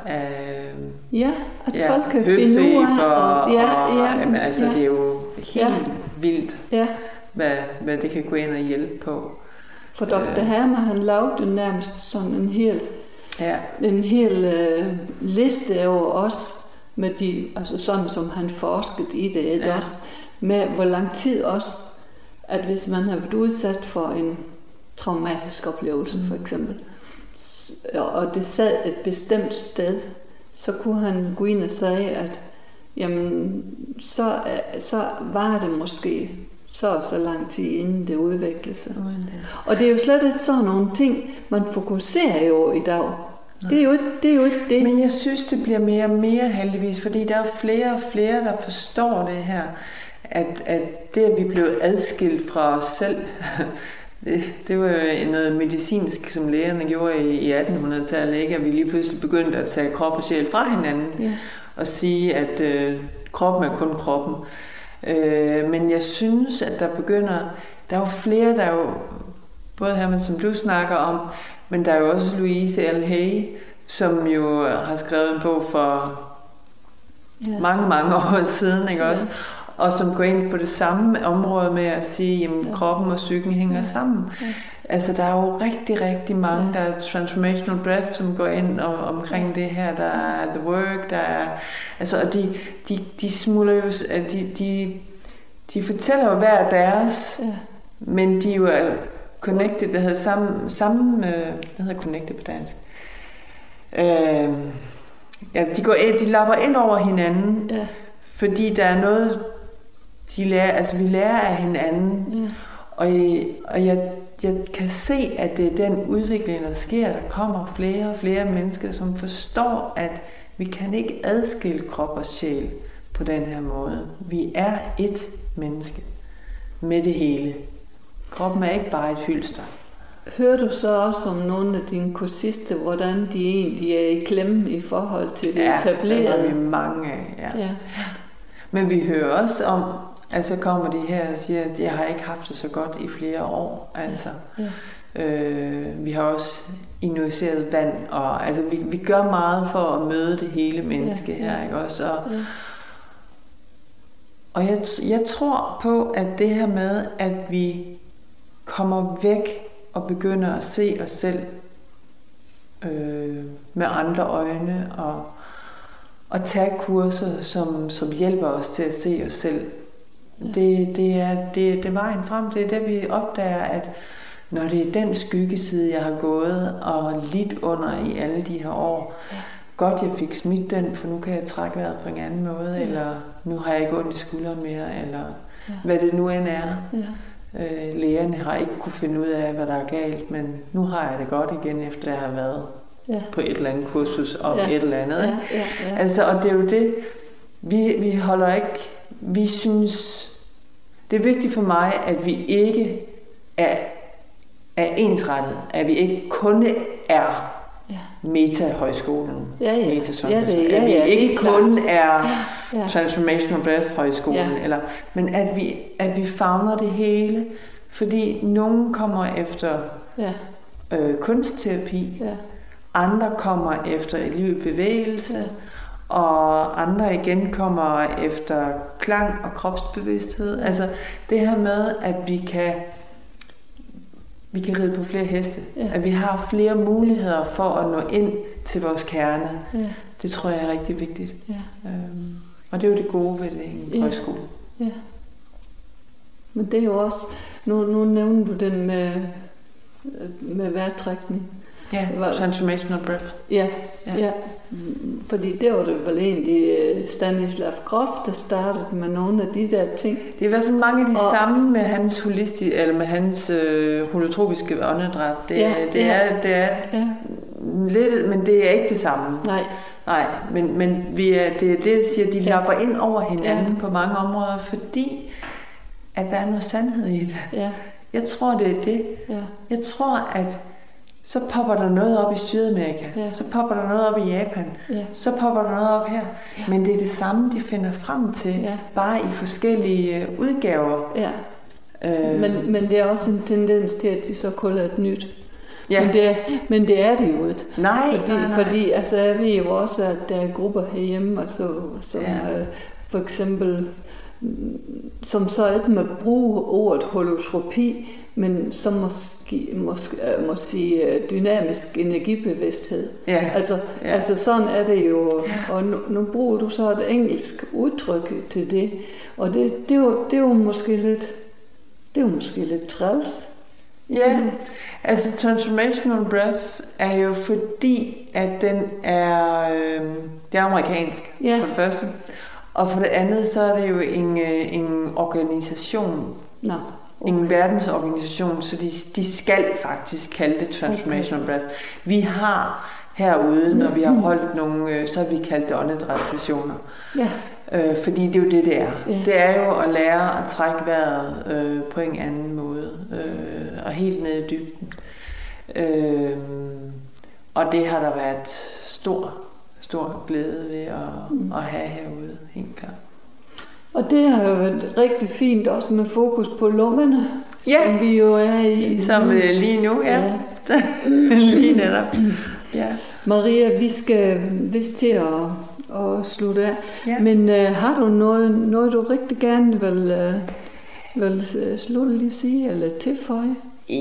S2: øh,
S1: ja, at ja, folk kan finde ud af,
S2: og,
S1: ja,
S2: og,
S1: ja,
S2: jamen, altså
S1: ja.
S2: Det er jo helt
S1: ja.
S2: vildt.
S1: Ja.
S2: Hvad, hvad det kan gå ind og hjælpe på.
S1: For doktor Hermer, han lavede nærmest sådan en hel,
S2: ja.
S1: en hel øh, liste over os, med de, altså sådan som han forskede i det, ja. Også, med hvor lang tid også, at hvis man har været udsat for en traumatisk oplevelse, for eksempel, og det sad et bestemt sted, så kunne han gå ind og sige, at jamen, så, så var det måske så så lang tid inden det udviklede sig. Mm. Og det er jo slet ikke sådan nogle ting, man fokuserer jo i dag. Mm. Det er jo ikke det. Er jo ikke det.
S2: Men jeg synes, det bliver mere og mere heldigvis, fordi der er flere og flere, der forstår det her, at, at det, at vi blev adskilt fra os selv, det, det var jo noget medicinsk, som lægerne gjorde i, i attenhundredetallet, ikke? At vi lige pludselig begyndte at tage krop og sjæl fra hinanden, ja. Og sige, at øh, kroppen er kun kroppen. Øh, men jeg synes, at der begynder, der er jo flere, der er jo, både her, som du snakker om, men der er jo også Louise L. Hay, som jo har skrevet en bog for ja. mange, mange år siden, ikke ja. Også? Og som går ind på det samme område med at sige, at ja. Kroppen og psyken hænger ja. Sammen. Ja. Altså, der er jo rigtig, rigtig mange, ja. Der er Transformational Breath, som går ind og, omkring ja. Det her, der er The Work, der er, altså, og de, de, de smuldrer jo, de, de, de fortæller jo hver deres, ja. Men de er jo connected, der hedder samme, samme hvad hedder connected på dansk? Øh, ja, de går ind, de lapper ind over hinanden, ja. Fordi der er noget, de lærer, altså vi lærer af hinanden, ja. Og, jeg, og jeg, jeg kan se, at det er den udvikling, der sker. Der kommer flere og flere mennesker, som forstår, at vi kan ikke adskille krop og sjæl på den her måde. Vi er et menneske med det hele. Kroppen er ikke bare et hylster.
S1: Hører du så også om nogle af dine kursister, hvordan de egentlig er i klemme i forhold til det
S2: ja,
S1: etablerede?
S2: Ja, det er vi mange af. Ja. Ja. Men vi hører også om, altså kommer de her og siger, at jeg har ikke haft det så godt i flere år. Altså, ja. øh, vi har også injiceret vand, og altså, vi, vi gør meget for at møde det hele menneske ja, ja. Her, ikke også? Og, ja. og jeg, jeg tror på, at det her med, at vi kommer væk og begynder at se os selv øh, med andre øjne, og, og tage kurser, som, som hjælper os til at se os selv. Ja. Det, det, er, det, det er vejen frem. Det er det, vi opdager, at når det er den skyggeside, jeg har gået og lidt under i alle de her år, ja. Godt, jeg fik smidt den, for nu kan jeg trække vejret på en anden måde, ja. Eller nu har jeg ikke ondt i skulderen mere, eller ja. Hvad det nu end er. Ja. Øh, lægerne har ikke kunne finde ud af, hvad der er galt, men nu har jeg det godt igen, efter jeg har været ja. På et eller andet kursus om ja. Et eller andet. Ja, ja, ja. Altså, og det er jo det, vi, vi holder ikke, vi synes, det er vigtigt for mig, at vi ikke er, er ensrettet, at vi ikke kun er
S1: ja.
S2: Meta-højskolen.
S1: Ja, ja.
S2: Meta
S1: ja, det, ja,
S2: at vi
S1: ja,
S2: ikke kun
S1: klart.
S2: er
S1: ja, ja.
S2: Transformational Breath Højskolen, ja. eller, men at vi, at vi favner det hele, fordi nogen kommer efter
S1: ja.
S2: øh, kunstterapi,
S1: ja.
S2: andre kommer efter et liv i bevægelse, ja. og andre igen kommer efter klang og kropsbevidsthed. Ja. Altså det her med, at vi kan vi kan ride på flere heste. Ja. At vi har flere muligheder for at nå ind til vores kerne. Ja. Det tror jeg er rigtig vigtigt. Ja. Øhm, og det er jo det gode ved en ja. højskole.
S1: Ja. Men det er jo også, nu, nu nævner du den med, med vejrtrækning.
S2: Ja, var, Transformational Breath.
S1: Ja, ja. ja. Fordi det var det vel egentlig Stanislav Grof, der startede med nogle af de der ting.
S2: Det er i hvert fald mange af de og, samme med hans holisti, eller med hans øh, holotropiske åndedræt. Det, ja, det, ja, er, det er ja. lidt, men det er ikke det samme.
S1: Nej.
S2: Nej, men, men vi er, det er det, jeg siger, de ja. lapper ind over hinanden ja. på mange områder, fordi at der er noget sandhed i det. Ja. Jeg tror, det er det. Ja. Jeg tror, at så popper der noget op i Sydamerika, ja. så popper der noget op i Japan, ja. så popper der noget op her. Ja. Men det er det samme, de finder frem til, ja. bare i forskellige udgaver.
S1: Ja. Øh. Men, men det er også en tendens til, at de så kun er et nyt.
S2: Ja.
S1: Men, det er, men det er det jo ikke.
S2: Nej,
S1: fordi,
S2: nej, nej.
S1: fordi altså, jeg ved jo også, at der er grupper herhjemme, altså, som ja. øh, for eksempel, som så ikke må bruge ordet holotropi, men som måske, måske må sige dynamisk energibevidsthed.
S2: Ja.
S1: Altså,
S2: ja.
S1: altså sådan er det jo, og nu, nu bruger du så et engelsk udtryk til det, og det, det, er, jo, det er jo måske lidt, det er jo måske lidt træls.
S2: Ja, altså Transformational Breath er jo fordi, at den er, øh, det er amerikansk, ja. for det første. Og for det andet, så er det jo en, en organisation,
S1: Nå, okay.
S2: en verdensorganisation, så de, de skal faktisk kalde det Transformational okay. Breath. Vi har herude, når vi har holdt nogle, så har vi kaldt det åndedrætssessioner. Ja. Øh, fordi det er jo det, det er. Ja. Det er jo at lære at trække vejret øh, på en anden måde, øh, og helt ned i dybden. Øh, og det har der været stor stor glæde ved at, mm. at have herude, helt klart.
S1: Og det har jo været rigtig fint, også med fokus på lungerne,
S2: ja.
S1: som vi jo er i.
S2: Som uh, lige nu, ja. ja. lige netop. Ja.
S1: Maria, vi skal vist til at, at slutte af. Ja. Men uh, har du noget, noget, du rigtig gerne vil, uh, vil slutte lige sige, eller tilføje?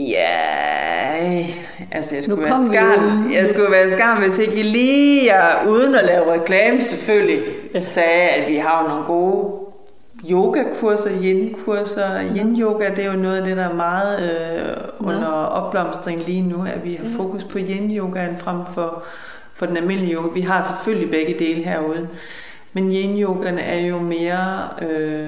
S2: Ja, altså jeg skulle være skarn. Jeg skulle være skarn, hvis ikke lige jeg, uden at lave reklame selvfølgelig, ja. sagde, at vi har jo nogle gode yogakurser, yin-kurser. Yin-yoga, det er jo noget af det, der er meget øh, under opblomstring lige nu, at vi har fokus på yin-yogaen frem for, for den almindelige yoga. Vi har selvfølgelig begge dele herude, men yin-yogaen er jo mere... Øh,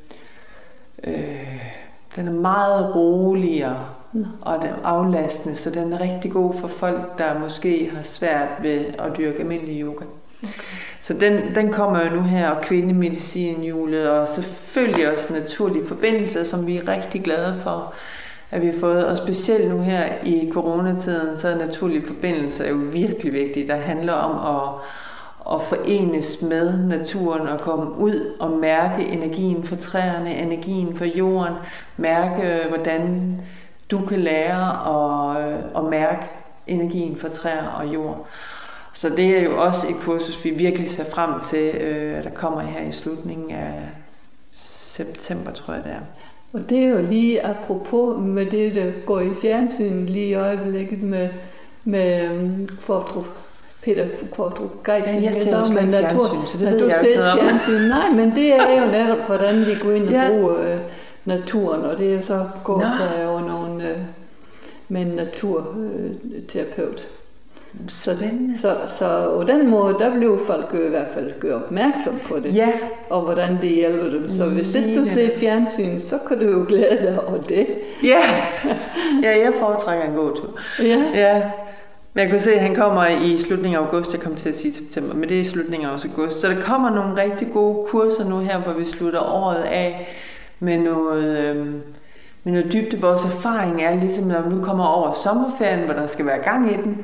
S2: øh, den er meget roligere og den er aflastende, så den er rigtig god for folk, der måske har svært ved at dyrke almindelig yoga. Okay. Så den, den kommer jo nu her, og kvindemedicinhjulet, og selvfølgelig også naturlige forbindelser, som vi er rigtig glade for, at vi har fået. Og specielt nu her i coronatiden, så er naturlige forbindelser jo virkelig vigtige, der handler om at og forenes med naturen og komme ud og mærke energien for træerne, energien for jorden, mærke, hvordan du kan lære at, at mærke energien for træer og jord. Så det er jo også et kursus, vi virkelig ser frem til, der kommer her i slutningen af september, tror jeg det er.
S1: Og det er jo lige apropos med det, der går i fjernsynet lige i øjeblikket med, med Kvartrup. Peter Kvartrup Geisling,
S2: ja, jeg ser jo slet ikke fjernsyn, så det ved jeg ikke noget
S1: om. Nej, men det er jo netop, hvordan vi går ind og ja. bruger øh, naturen, og det er så går Nå. sig over nogle øh, med en naturterapeut. Øh, så, så, så på den måde, der blev folk i hvert fald gøre opmærksom på det,
S2: ja.
S1: og hvordan det hjælper dem. Så hvis ikke du ser fjernsyn, så kan du jo glæde dig over det.
S2: Ja, ja jeg foretrækker en god tur.
S1: Ja.
S2: ja. Men jeg kan se, at han kommer i slutningen af august. Jeg kommer til at sige september, men det er i slutningen af august. Så der kommer nogle rigtig gode kurser nu her, hvor vi slutter året af med noget, øh, med noget dybde. Vores erfaring er ligesom, når vi nu kommer over sommerferien, hvor der skal være gang i den,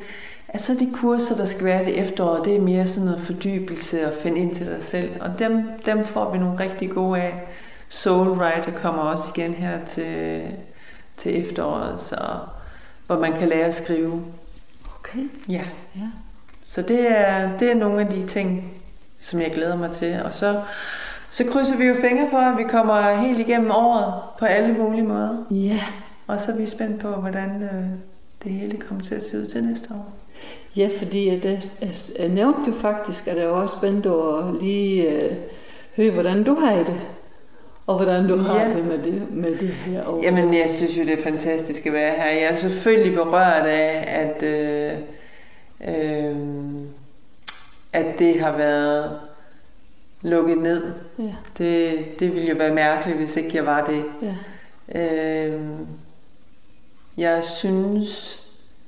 S2: Altså de kurser, der skal være det efterår, det er mere sådan noget fordybelse og finde ind til dig selv. Og dem, dem får vi nogle rigtig gode af. Soul Writer kommer også igen her til, til efteråret, så, hvor man kan lære at skrive.
S1: Okay.
S2: Ja.
S1: Ja.
S2: Så det er, det er nogle af de ting, som jeg glæder mig til. Og så, så krydser vi jo fingre for, at vi kommer helt igennem året på alle mulige måder.
S1: Ja.
S2: Og så er vi spændt på, hvordan øh, det hele kommer til at se ud til næste år.
S1: Ja, fordi jeg, jeg, jeg nævnte jo faktisk, at jeg var også spændt over at lige øh, høre, hvordan du har det. Og hvordan du har
S2: ja.
S1: det med det, med det her år.
S2: Jamen, jeg synes jo, det er fantastisk at være her. Jeg er selvfølgelig berørt af, at, øh, øh, at det har været lukket ned.
S1: Ja.
S2: Det, det ville jo være mærkeligt, hvis ikke jeg var det.
S1: Ja.
S2: Øh, jeg synes,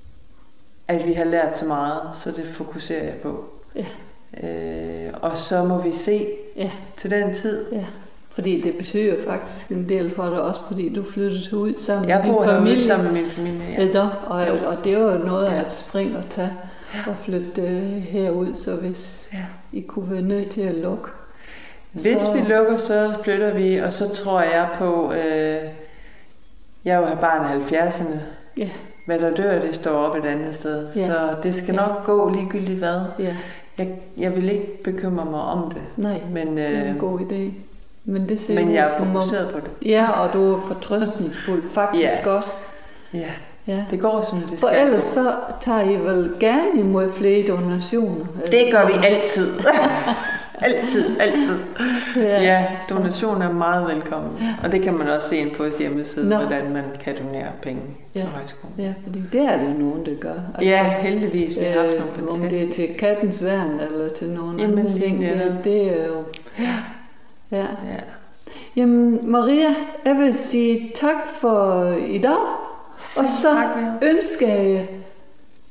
S2: at vi har lært så meget, så det fokuserer jeg på.
S1: Ja.
S2: Øh, og så må vi se
S1: ja.
S2: til den tid.
S1: Ja. Fordi det betyder faktisk en del for dig, også fordi du flyttede ud sammen
S2: jeg
S1: med din familie.
S2: Jeg bor sammen med min familie, ja.
S1: ja og, og det var jo noget af
S2: ja.
S1: et spring at tage og flytte uh, herud, så hvis
S2: ja.
S1: I kunne være nødt til at lukke.
S2: Hvis
S1: så...
S2: vi lukker, så flytter vi, og så tror jeg på, øh, jeg er jo barn af halvfjerdserne.
S1: Ja.
S2: Hvad der dør, det står op et andet sted. Ja. Så det skal nok ja. gå ligegyldigt hvad.
S1: Ja.
S2: Jeg, jeg vil ikke bekymre mig om det.
S1: Nej,
S2: men, øh,
S1: det er en god idé. Men, det ser
S2: men jeg er
S1: som
S2: fokuseret
S1: om...
S2: på det.
S1: Ja, og du er fortrøstningsfuld faktisk
S2: ja.
S1: også.
S2: Ja.
S1: ja,
S2: det går som det skal.
S1: For ellers så tager I vel gerne imod flere donationer?
S2: Det gør vi altid. altid, altid. Ja, ja, donationer er meget velkommen. Ja. Og det kan man også se ind på vores hjemmeside, Nå. hvordan man kan donere penge
S1: ja.
S2: til højskolen.
S1: Ja, fordi det er det nogen, der gør. Altså,
S2: ja, heldigvis. Vi har haft nogle fantastiske.
S1: Om det er til Kattens Værn eller til nogle
S2: Jamen,
S1: andre ting.
S2: Ja.
S1: Det, det er jo... Ja. ja.
S2: ja.
S1: Jamen, Maria, jeg vil sige tak for i dag.
S2: Selv
S1: og så
S2: tak,
S1: ønsker jeg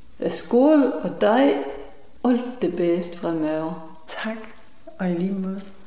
S1: skole og dig alt det bedste fremover.
S2: Tak, og i lige måde.